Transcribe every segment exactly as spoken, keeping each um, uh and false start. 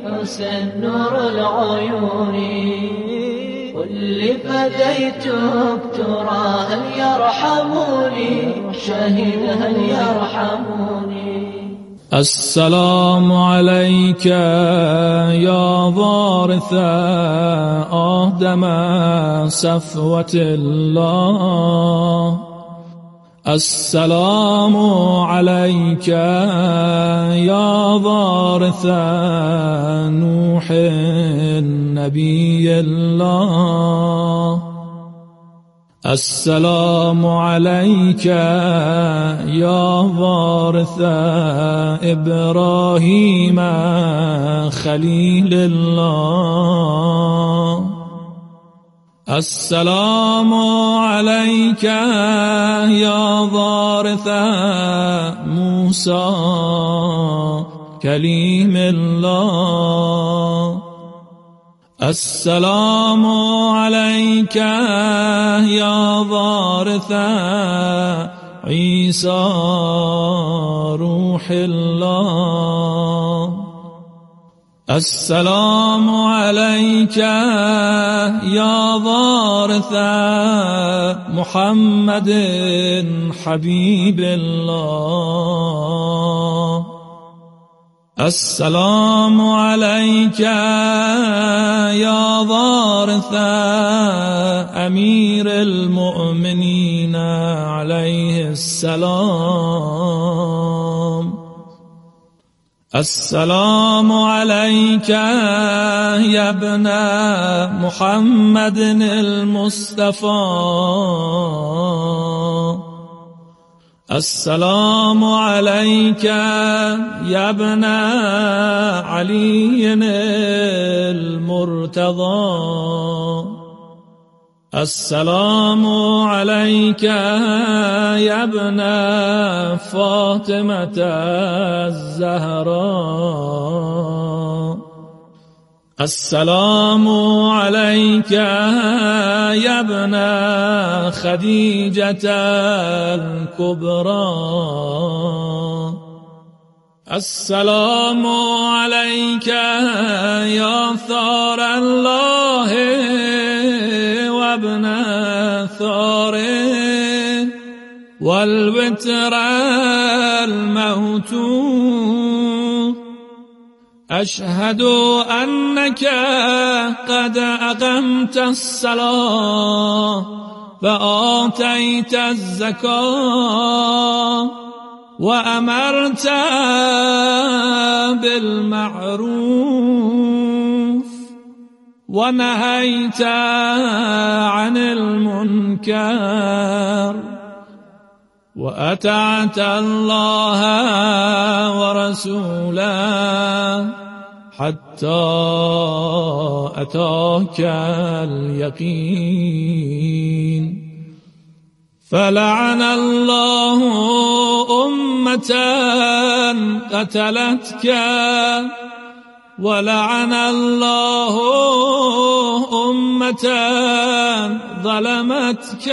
حسين نور العيون واللي فديتك ترى هل يرحموني شهيد هل يرحموني. السلام عليك يا وارث آدم صفوة الله. السلام عليك يا وارث نوح نبي الله. السلام عليك يا وارث إبراهيم خليل الله. السلام عليك يا وارث موسى كليم الله. السلام عليك يا وارث عيسى روح الله. السلام عليك يا وارث محمد حبيب الله. السلام عليك يا وارث أمير المؤمنين عليه السلام. السلام عليك يا ابن محمد المصطفى. السلام عليك يا ابن علي المرتضى. السلام عليك يا ابن فاطمة الزهراء. السلام عليك يا ابن خديجة الكبرى. السلام عليك يا ثار الله وابن ثاره والوتر الموتور. أشهد أنك قد أقمت الصلاة وآتيت الزكاة وأمرت بالمعروف ونهيت عن المنكر وأطعت الله ورسوله حتى أتاك اليقين. فلعن الله أمة قتلتك ولعن الله أمة ظلمتك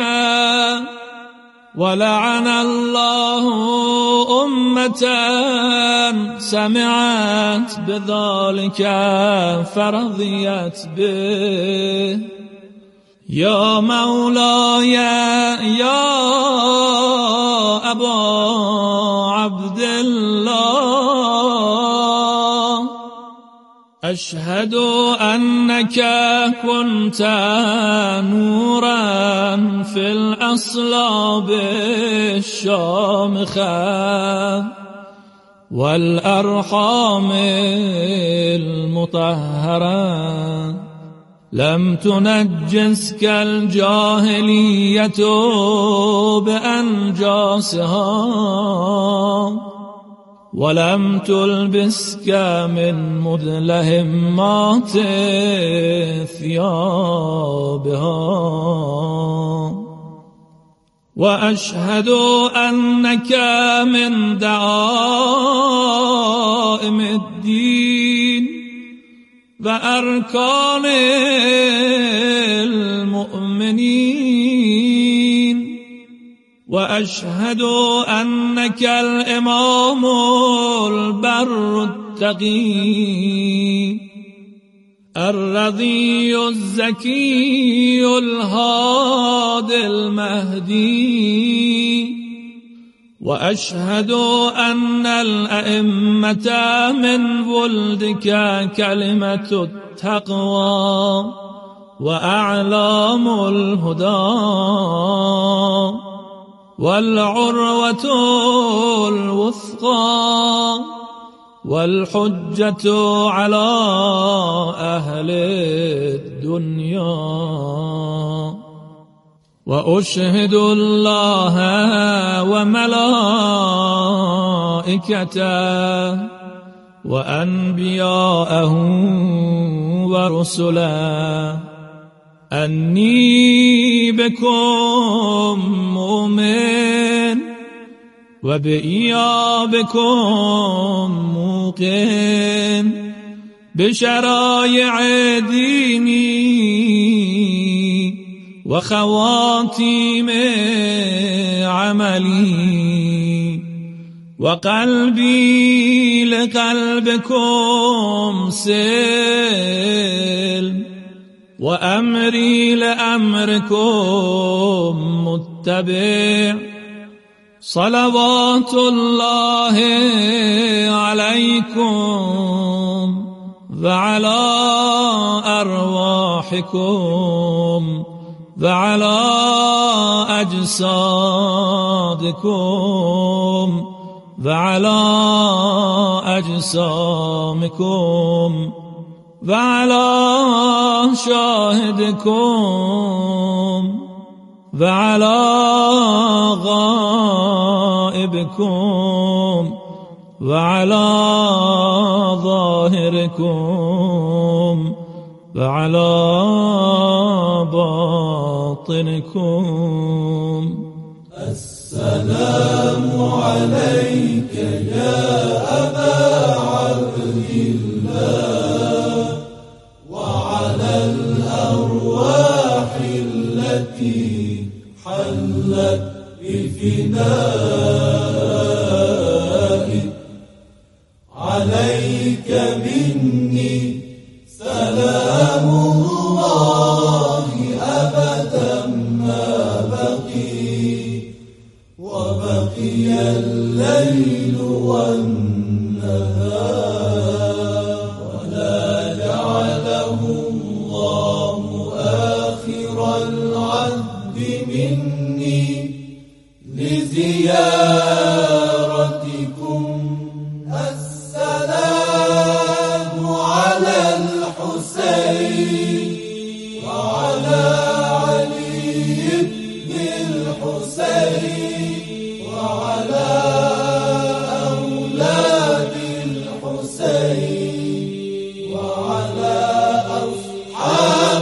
ولعن الله أمة سمعت بذلك فرضيت به. يا مولاي يا أبا عبد الله أشهد أنك كنت نورا في الأصلاب الشامخة والأرحام المطهرة. لم تنجسك الجاهلية بأنجاسها ولم تلبسك من مدلهمات ثيابها. وأشهد أنك من دعائم الدين وأركان المؤمنين. وأشهد أنك الإمام البر التقي الرضي الزكي الهادي المهدي وأشهد أن الأئمة من ولدك كلمة التقوى وأعلام الهدى والعروة الوثقى والحجة على أهل الدنيا وأشهد الله وملائكته وأنبياءه ورسله أني بكم مؤمن وبإيابكم موقن بشرائع ديني وخواتيم عملي وقلبي لقلبكم سلم وأمري لأمركم متبع صلوات الله عليكم وعلى أرواحكم وعلى أجسادكم وعلى أجسامكم وعلى شاهدكم وعلى غائبكم وعلى ظاهركم وعلى باطنكم. السلام عليك يا أبا عبد الله وعلى الأرواح التي حلت بفنائك عليك مني سلام الله أبدا ما بقي وبقي الليل والنهار ولا جعله الله آخر العهد مني لزيارتكم. السلام على الحسين وعلى علي بن الحسين وعلى أولاد الحسين وعلى أصحاب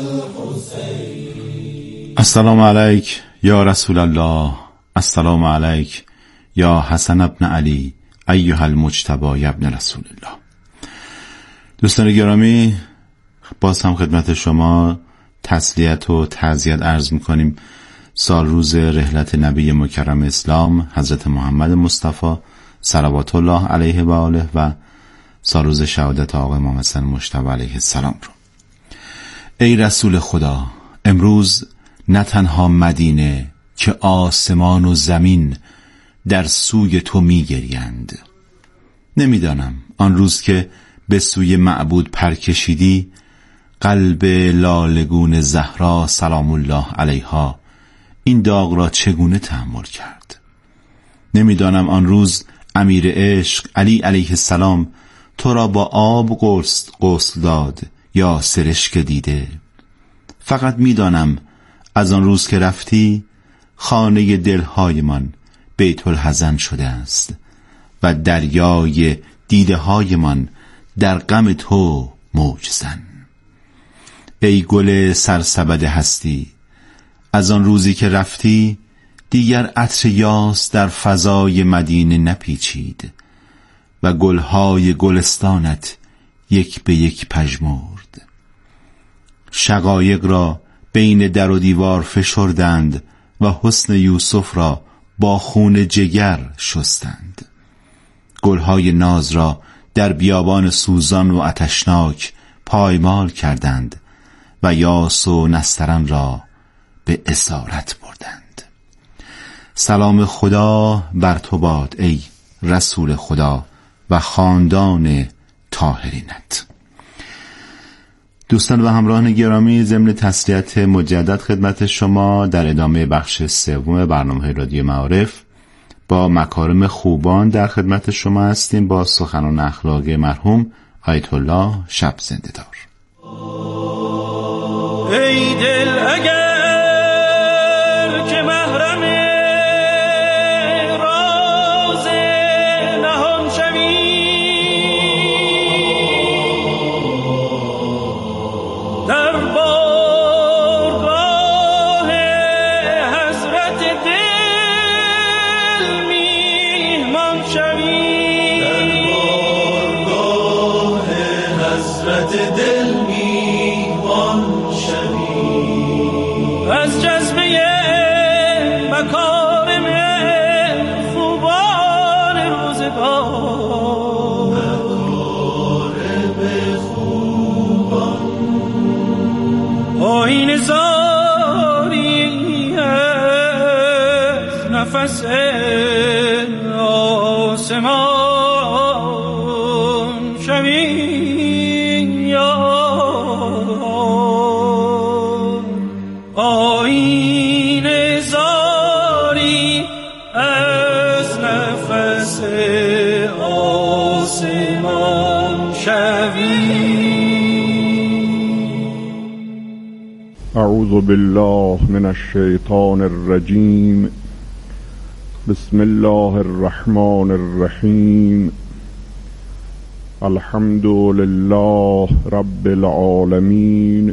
الحسين. السلام عليك یا رسول الله، السلام علیک یا حسن ابن علی ایها المجتبی یا ابن رسول الله. دوستان گرامی، باز هم خدمت شما تسلیت و تعزیت عرض میکنیم. سال روز رحلت نبی مکرم اسلام حضرت محمد مصطفی صلوات الله علیه و آله و سال روز شهادت آقا امام حسن مجتبی علیه السلام رو. ای رسول خدا، امروز نه تنها مدینه که آسمان و زمین در سوی تو می گریند. نمیدانم آن روز که به سوی معبود پر کشیدی قلب لالگون زهرا سلام الله علیها این داغ را چگونه تحمل کرد. نمیدانم آن روز امیر عشق علی علیه السلام تو را با آب غسل غسل داد یا سرشک دیده. فقط میدانم از آن روز که رفتی خانه دلهایمان بیت الحزن شده است و دریای دیده هایمان در غم تو موج زن. ای گل سرسبد هستی، از آن روزی که رفتی دیگر عطر یاس در فضای مدینه نپیچید و گلهای گلستانت یک به یک پژمرد. شقایق را بین در و دیوار فشردند و حسن یوسف را با خون جگر شستند. گلهای ناز را در بیابان سوزان و آتشناک پایمال کردند و یاس و نسترن را به اسارت بردند. سلام خدا بر تو باد ای رسول خدا و خاندان طاهرینت. دوستان و همراهان گرامی، ضمن تسلیت مجدد خدمت شما در ادامه بخش سوم برنامه رادیو معارف با مکارم خوبان در خدمت شما هستیم با سخنان اخلاقی مرحوم آیت الله شب زنده دار. ای دل اگر که محرم راز نهان شوی، در بارگاه حضرت دل میهمان شوی، در بارگاه حضرت دل میهمان شوی، از جذبه مکارم خوبان روزگار، مکارم خوبان آیین زاری از نفس آسمان شوی، آیین زاری از نفس آسمان شوی. اعوذ بالله من الشیطان الرجیم. بسم الله الرحمن الرحیم. الحمد لله رب العالمین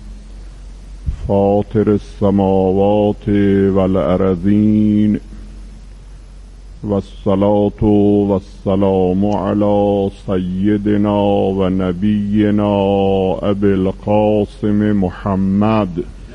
فاطر السماوات والارضین والصلاة والسلام علی سیدنا و نبینا ابی القاسم محمد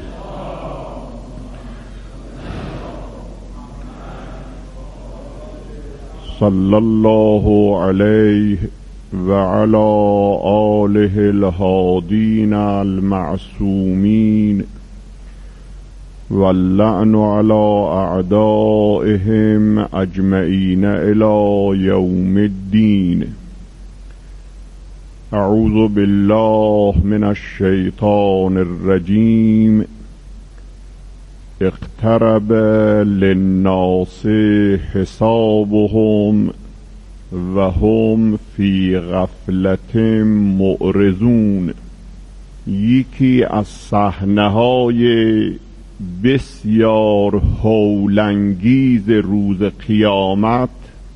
صلی الله علیه و علی آله الهادین المعصومین واللعن على اعدائهم اجمعین الى یوم الدین. اعوذ بالله من الشیطان الرجیم. اقترب للناس حسابهم و هم فی غفلت معرضون. یکی از صحنه‌های بسیار هولانگیز روز قیامت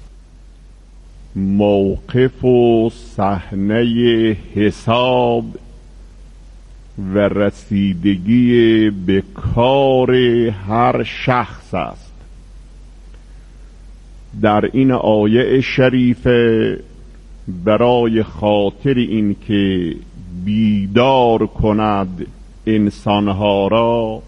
موقف و صحنه حساب و رسیدگی به کار هر شخص است. در این آیه شریفه برای خاطر این که بیدار کند انسانها را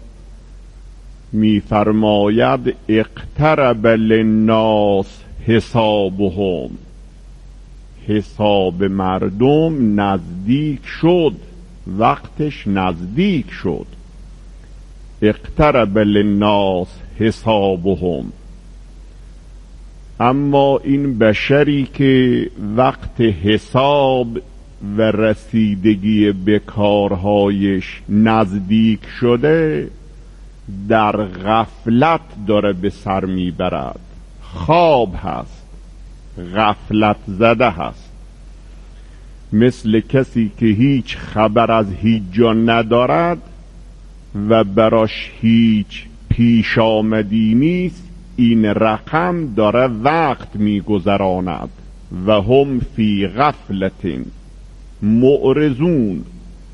می‌فرماید اقترب للناس حسابهم. حساب مردم نزدیک شد، وقتش نزدیک شد. اقترب للناس حسابهم. اما این بشری که وقت حساب و رسیدگی به کارهایش نزدیک شده در غفلت داره به سر میبرد، خواب هست، غفلت زده هست، مثل کسی که هیچ خبر از هیچ جا ندارد و براش هیچ پیش آمدی نیست. این رقم داره وقت میگذراند. و هم فی غفلت معرضون.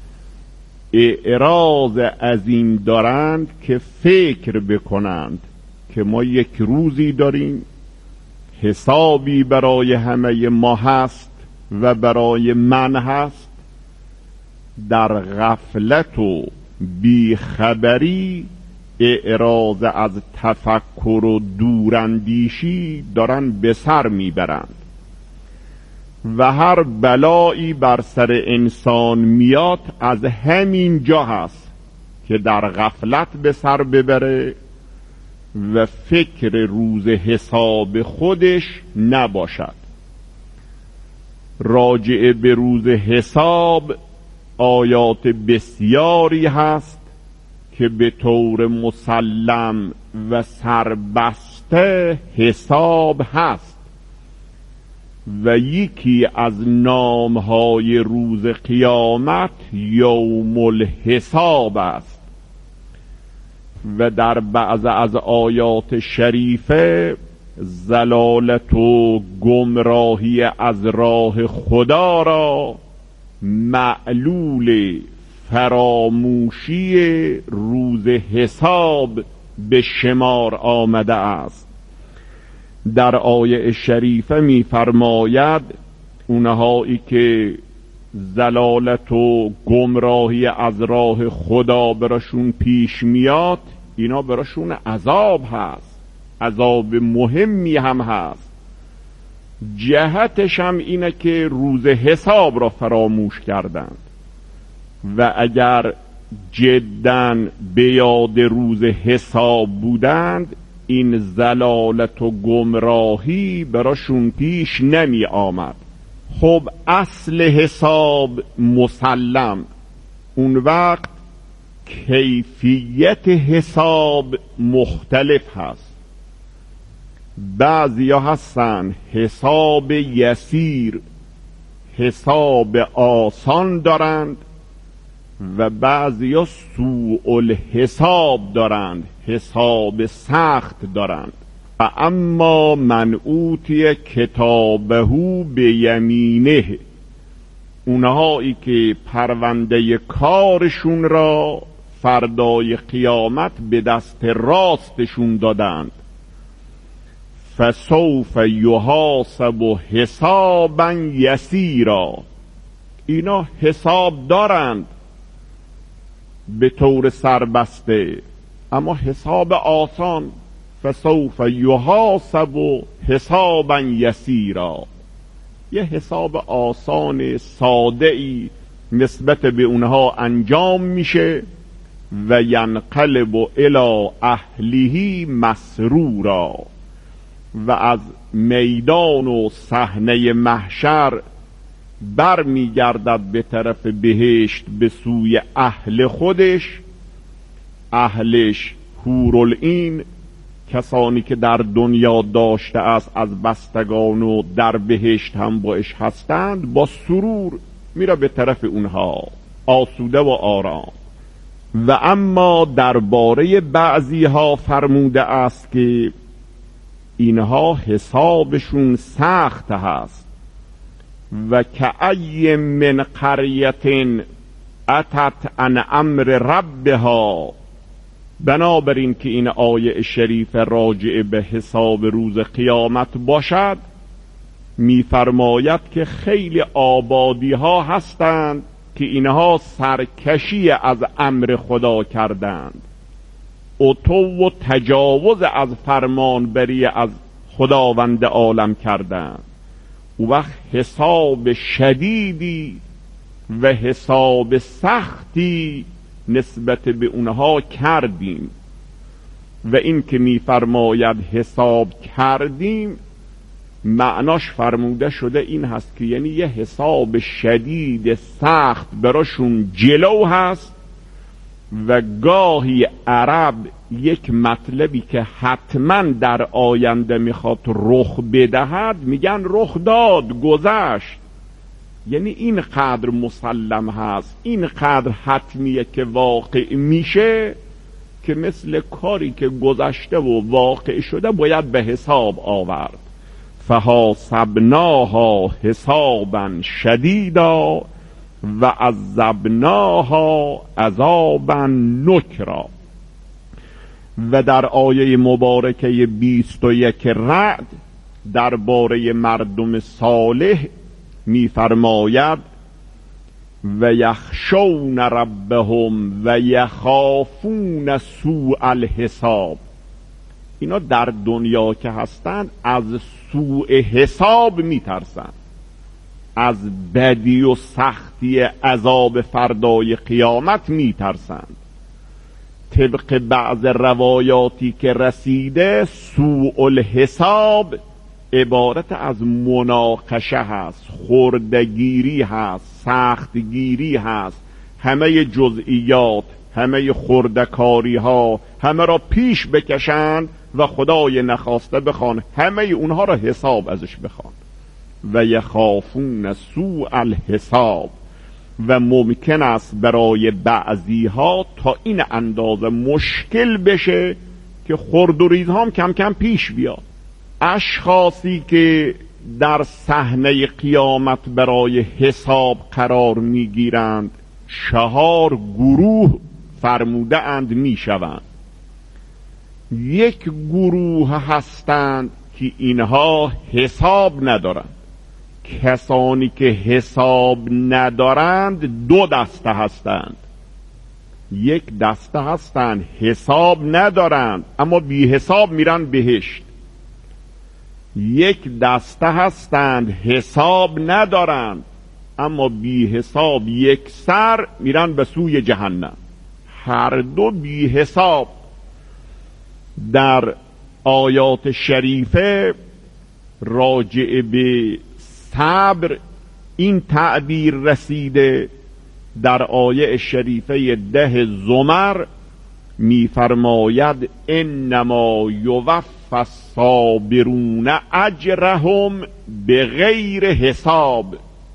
اعراض از این دارند که فکر بکنند که ما یک روزی داریم، حسابی برای همه ما هست و برای من هست. در غفلت و بیخبری اعراض از تفکر و دوراندیشی دارن به سر میبرند. و هر بلایی بر سر انسان میاد از همین جا هست که در غفلت به سر ببره و فکر روز حساب خودش نباشد. راجع به روز حساب آیات بسیاری هست که به طور مسلم و سربسته حساب هست و یکی از نامهای روز قیامت یوم الحساب است و در بعض از آیات شریفه ضلالت و گمراهی از راه خدا را معلول فراموشی روز حساب به شمار آمده است. در آیه شریفه می فرماید اونهایی که ضلالت و گمراهی از راه خدا براشون پیش میاد، اینا براشون عذاب هست، عذاب مهمی هم هست. جهتش هم اینه که روز حساب را فراموش کردند و اگر جداً به یاد روز حساب بودند این ضلالت و گمراهی براشون پیش نمی آمد. خب اصل حساب مسلم، اون وقت کیفیت حساب مختلف هست. بعضی ها هستن حساب یسیر، حساب آسان دارند و بعضی ها سوء الحساب دارند، حساب سخت دارند. و اما من اوتی کتابه به یمینه، اونهایی که پرونده کارشون را فردای قیامت به دست راستشون دادند، فسوف یحاسب حسابا یسیرا، اینا حساب دارند به طور سربسته اما حساب آسان، فسوف یحاسب حسابا یسیرا، یه حساب آسان ساده ای نسبت به اونها انجام میشه و ینقلب الی اهله مسرورا، و از میدان و صحنه محشر بر میگردد به طرف بهشت به سوی اهل خودش. اهلش حورالعین، کسانی که در دنیا داشته است از بستگان و در بهشت هم باش هستند، با سرور میره به طرف اونها آسوده و آرام. و اما درباره بعضی ها فرموده است که اینها حسابشون سخت هست. و کأی من قریة اتت عن امر ربها، بنابراین که این آیه شریف راجع به حساب روز قیامت باشد، میفرماید که خیلی آبادی ها هستند که اینها سرکشی از امر خدا کردند، عتو و تجاوز از فرمان بری از خداوند عالم کردند. او وقت حساب شدیدی و حساب سختی نسبت به اونها کردیم. و این که میفرماید حساب کردیم، معناش فرموده شده این هست که یعنی یه حساب شدید سخت براشون جلو هست. و گاهی عرب یک مطلبی که حتما در آینده میخواد رخ بدهد میگن رخ داد، گذشت، یعنی این قدر مسلم هست، این قدر حتمیه که واقع میشه که مثل کاری که گذشته و واقع شده باید به حساب آورد. فحاسبناها حسابا شدیدا و عذبناها عذابا نکرا. و در آیه مبارکه بیست و یک رعد درباره مردم صالح میفرماید و یخشون ربهم و یخافون سوء الحساب. اینا در دنیا که هستند از سوء حساب میترسند. از بدی و سختی عذاب فردای قیامت میترسند. طبق بعض روایاتی که رسیده سوء الحساب عبارت از مناقشه هست، خردگیری هست، سختگیری هست، همه جزئیات، همه خردکاری ها همه را پیش بکشند و خدای نخواسته بخوان همه اونها را حساب ازش بخوان. و یخافون سوء الحساب، و ممکن است برای بعضی ها تا این اندازه مشکل بشه که خرد و ریزها هم کم کم پیش بیاد. اشخاصی که در صحنه قیامت برای حساب قرار میگیرند چهار گروه فرموده اند میشوند. یک گروه هستند که اینها حساب ندارند. کسانی که حساب ندارند دو دسته هستند. یک دسته هستند حساب ندارند اما بی حساب میرن بهشت. یک دسته هستند حساب ندارند اما بی حساب یک سر میرن به سوی جهنم. هر دو بی حساب. در آیات شریفه راجع به صبر این تعبیر رسیده. در آیه شریفه ده زمر میفرماید انما یوفی الصابرون اجرهم بغیر حساب.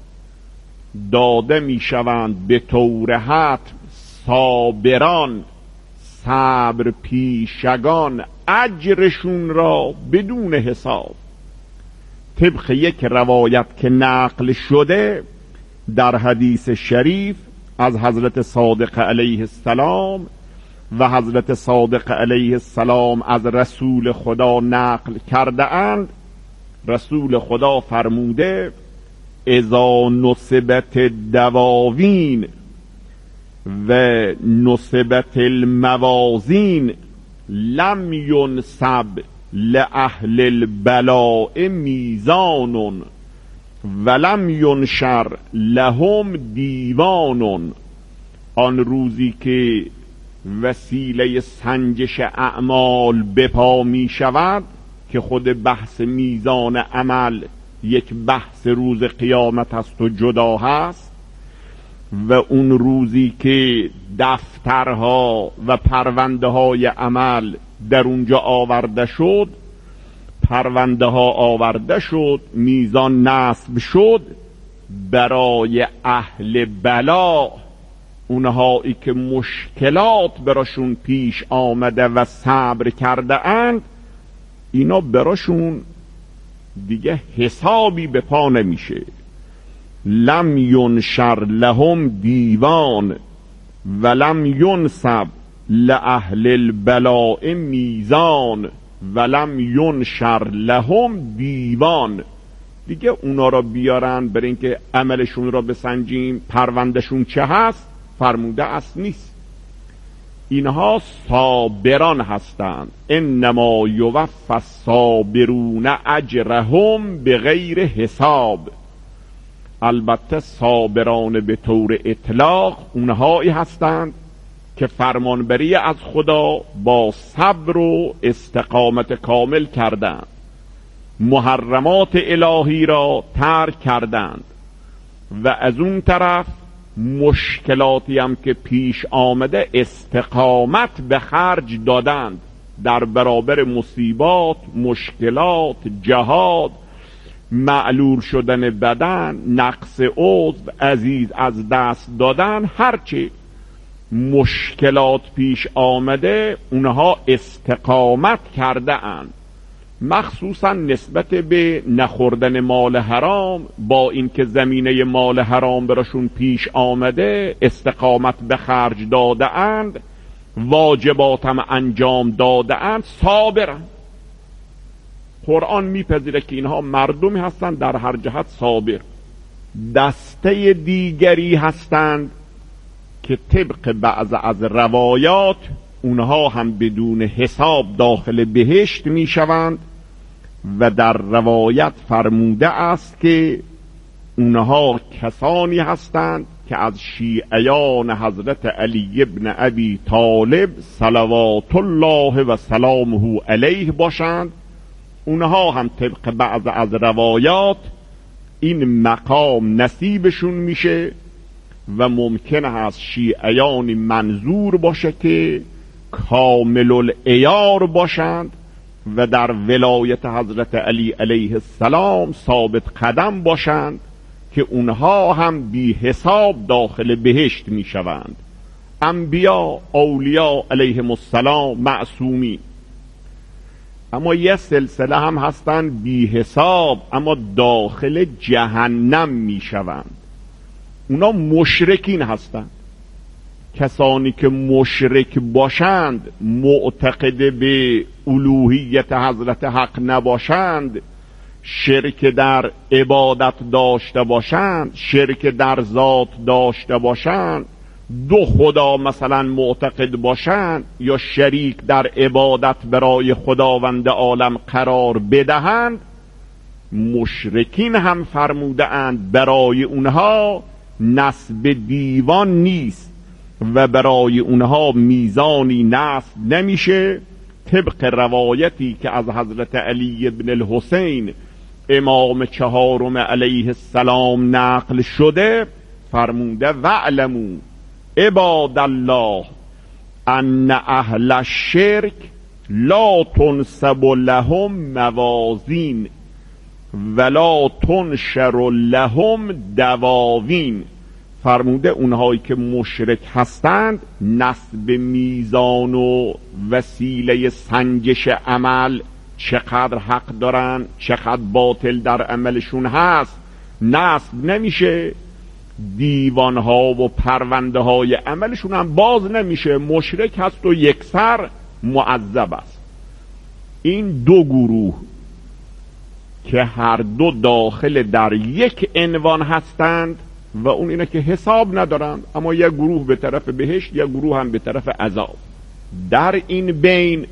داده میشوند به طور حتم صابران، صبر پیشگان، اجرشون را بدون حساب. طبق یک روایت که نقل شده در حدیث شریف از حضرت صادق علیه السلام و حضرت صادق علیه السلام از رسول خدا نقل کرده اند، رسول خدا فرموده اذا نصبت الدواوین و نصبت الموازین لم ینصب لأهل البلاء میزان ولم ینشر لهم دیوان. آن روزی که وسیله سنجش اعمال بپا می شود که خود بحث میزان عمل یک بحث روز قیامت است و جدا هست، و اون روزی که دفترها و پرونده های عمل در اونجا آورده شد، پرونده ها آورده شد، میزان نصب شد، برای اهل بلا، اونهایی که مشکلات براشون پیش آمده و صبر کرده اند، اینا براشون دیگه حسابی به پا نمیشه. لم ینشر لهم دیوان ولم ینصب لأهل البلاء میزان ولم ینشر لهم دیوان. دیگه اونا را بیارن برای اینکه عملشون را بسنجیم پروندهشون چه هست فرموده است نیست. اینها صابران هستند. انما یوفی الصابرون اجرهم بغیر حساب. البته صابران به طور اطلاق اونهایی هستند که فرمانبری از خدا با صبر و استقامت کامل کردند، محرمات الهی را ترک کردند و از اون طرف مشکلاتی هم که پیش آمده استقامت به خرج دادند در برابر مصیبات، مشکلات، جهاد، معلول شدن بدن، نقص عضو، عزیز از دست دادن، هرچی مشکلات پیش آمده اونها استقامت کرده اند. مخصوصا نسبت به نخوردن مال حرام، با اینکه زمینه مال حرام براشون پیش آمده استقامت به خرج داده اند، واجبات هم انجام داده اند، صابرند. قرآن میپذیره که اینها مردمی هستند در هر جهت صابر. دسته دیگری هستند که طبق بعض از روایات اونها هم بدون حساب داخل بهشت میشوند و در روایت فرموده است که اونها کسانی هستند که از شیعیان حضرت علی ابن ابی طالب صلوات الله و سلامه علیه باشند. اونها هم طبق بعض از روایات این مقام نصیبشون میشه و ممکن است شیعیان منظور باشه که کامل العیار باشند و در ولایت حضرت علی علیه السلام ثابت قدم باشند که اونها هم بی حساب داخل بهشت می شوند. انبیا، اولیاء علیهم السلام معصومی. اما یه سلسله هم هستند بی حساب اما داخل جهنم می شوند. اونا مشرکین هستند. کسانی که مشرک باشند، معتقد به الوهیت حضرت حق نباشند، شرک در عبادت داشته باشند، شرک در ذات داشته باشند، دو خدا مثلا معتقد باشند یا شریک در عبادت برای خداوند عالم قرار بدهند، مشرکین هم فرموده اند برای اونها نصب دیوان نیست و برای اونها میزانی نصب نمیشه. طبق روایتی که از حضرت علی ابن الحسین امام چهارم علیه السلام نقل شده، فرموده وعلموا عباد الله ان اهل الشرک لا تنصب لهم موازین ولا تنشر لهم دواوین. فرموده اونهایی که مشرک هستند نصب میزان و وسیله سنجش عمل، چقدر حق دارن چقدر باطل در عملشون هست، نصب نمیشه. دیوانها و پرونده های عملشون هم باز نمیشه. مشرک هست و یکسر معذب است. این دو گروه که هر دو داخل در یک عنوان هستند و اون اینه که حساب ندارند، اما یک گروه به طرف بهشت یک گروه هم به طرف عذاب. در این بین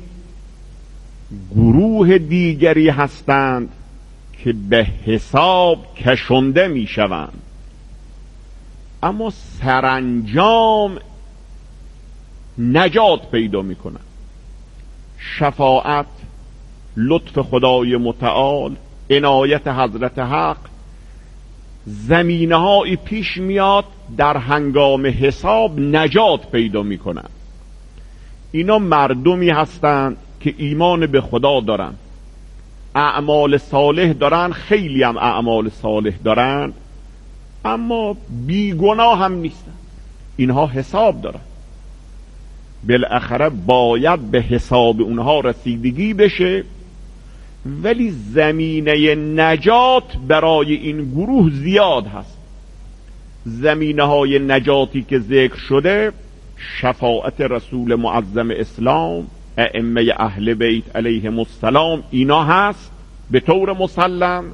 گروه دیگری هستند که به حساب کشنده می شوند اما سرانجام نجات پیدا می کنند. شفاعت، لطف خدای متعال، عنایت حضرت حق، زمینه‌هایی پیش میاد در هنگام حساب نجات پیدا می کنند. اینا مردمی هستند که ایمان به خدا دارن، اعمال صالح دارن، خیلی هم اعمال صالح دارن، اما بیگناه هم نیستن. اینها حساب دارن، بالاخره باید به حساب اونها رسیدگی بشه، ولی زمینه نجات برای این گروه زیاد هست. زمینه های نجاتی که ذکر شده شفاعت رسول معظم اسلام، ائمه اهل بیت علیهم السلام، اینا هست به طور مسلم.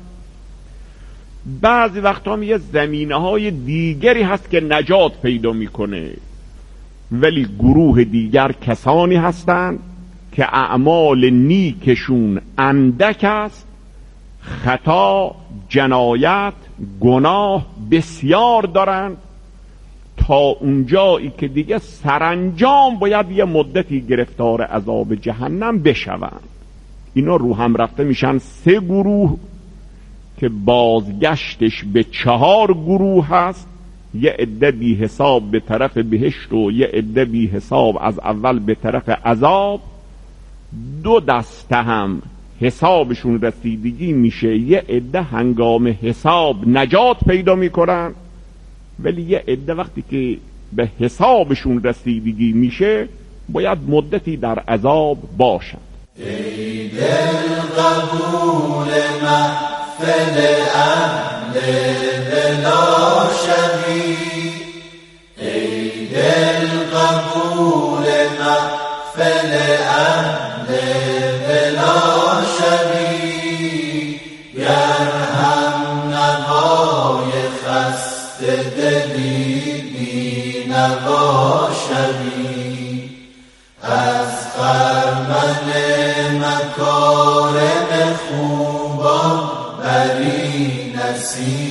بعضی وقتا هم یه زمینه های دیگری هست که نجات پیدا میکنه، ولی گروه دیگر کسانی هستند که اعمال نیکشون اندک است، خطا، جنایت، گناه بسیار دارند، تا اونجایی که دیگه سرانجام باید یه مدتی گرفتار عذاب جهنم بشوند. اینا رو هم رفته میشن سه گروه که بازگشتش به چهار گروه هست. یه عده بی حساب به طرف بهشت و یه عده بی حساب از اول به طرف عذاب. دو دسته هم حسابشون رسیدگی میشه، یه عده هنگام حساب نجات پیدا میکنن، ولی یه عده وقتی که به حسابشون رسیدگی میشه باید مدتی در عذاب باشن. ای دل قبول محفل اهل بلا شوی، ای دل قبول محفل اهل بلا شوی، گر هم نوای خسته دلی بی نوا شوی، از خرمن مکارم خوبان بری نصیب